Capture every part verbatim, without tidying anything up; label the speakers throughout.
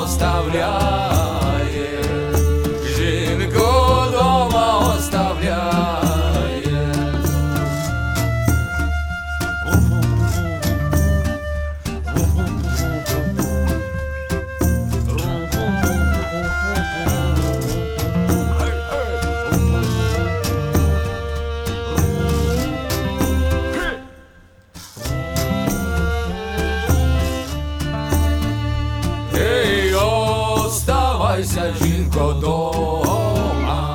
Speaker 1: оставляє, жінку дома оставляє. Оставайся, жінко, дома,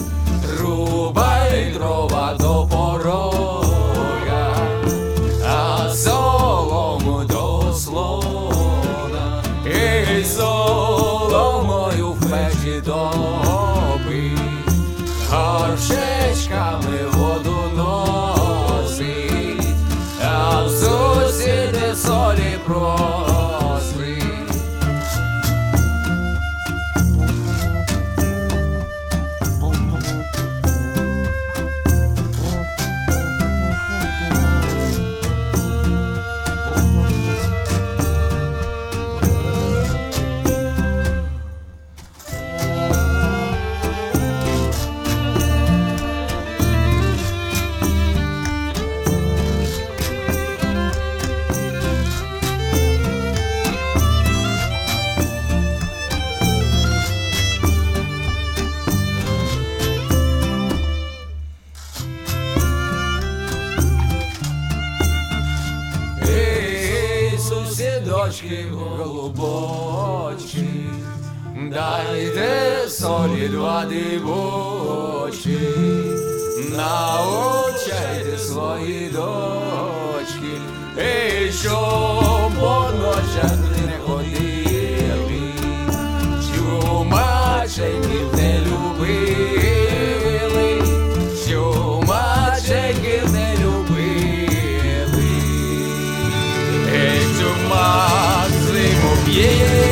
Speaker 1: рубай дрова до порога, а солому до слона, і соломою в печі топи, горшечками воду носить, а в сусіди солі просить. Дочки голубочки, дайте солі два дибочки, научайте свої дочки, і щоб по ночах не ходили, чумаченьків не любили, чумаченьків не любили. Yeah.